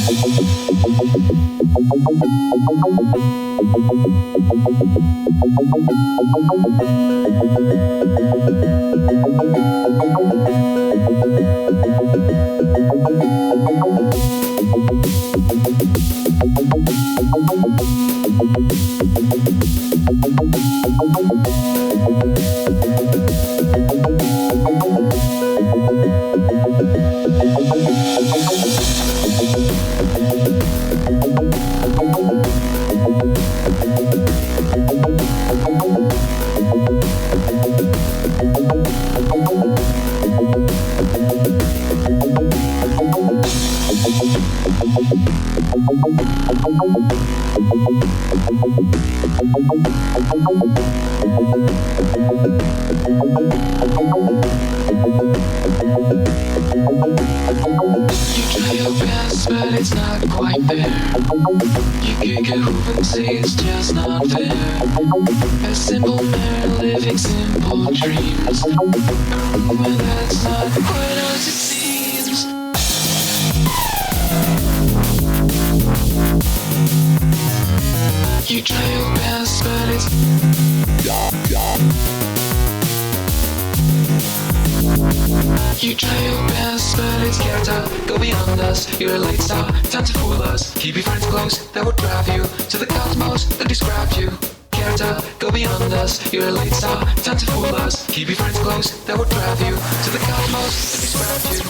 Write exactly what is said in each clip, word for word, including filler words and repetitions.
You're a late star, time to fool us. Keep your friends close, that would drive you to the cosmos that described you. Character, go beyond us. You're a late star, time to fool us. Keep your friends close, that would drive you to the cosmos that described you.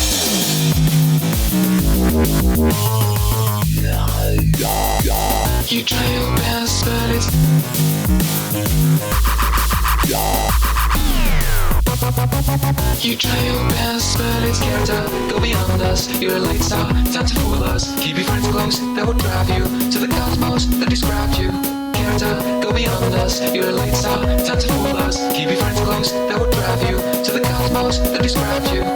You try your best, but it's You try your best, but it's character, go beyond us. You're a late star, time to fool us. Keep your friends close, that would drive you to the cosmos that described you. Character, go beyond us. You're a late star, time to fool us. Keep your friends close, that would drive you to the cosmos that described you.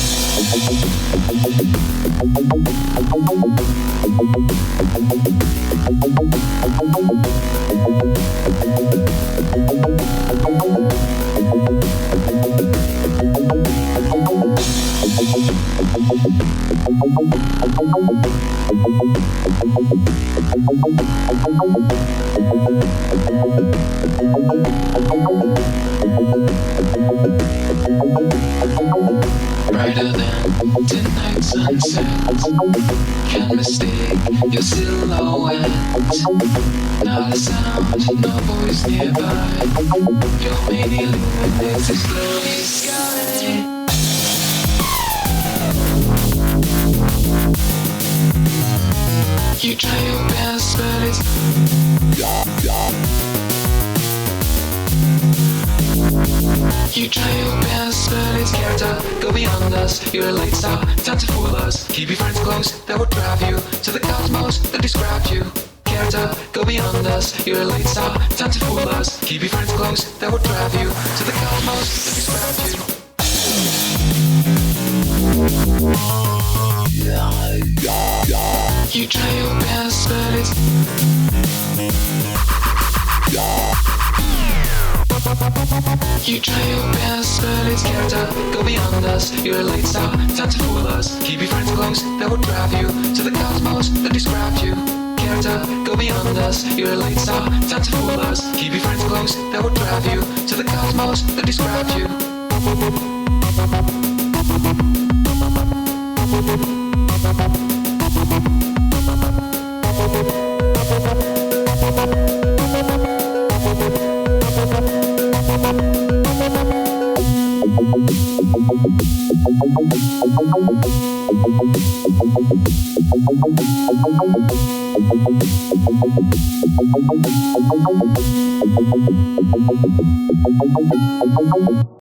Brighter than tonight's sunset, can't mistake your silhouette. Not a sound, no voice nearby. Your main illuminates the gloomy sky. You try your best, but it's You try your best, but it's character, go beyond us. You're a late star, time to fool us. Keep your friends close, that would drive you to the cosmos that described you. Character, go beyond us. You're a late star, time to fool us. Keep your friends close, that would drive you to the cosmos that described you. You try your best, but it's You try your best, but it's character, go beyond us. You're a late star, time to fool us. Keep your friends close, that would drive you to the cosmos that described you. Character, go beyond us. You're a late star, time to fool us. Keep your friends close, that would drive you to the cosmos that described you.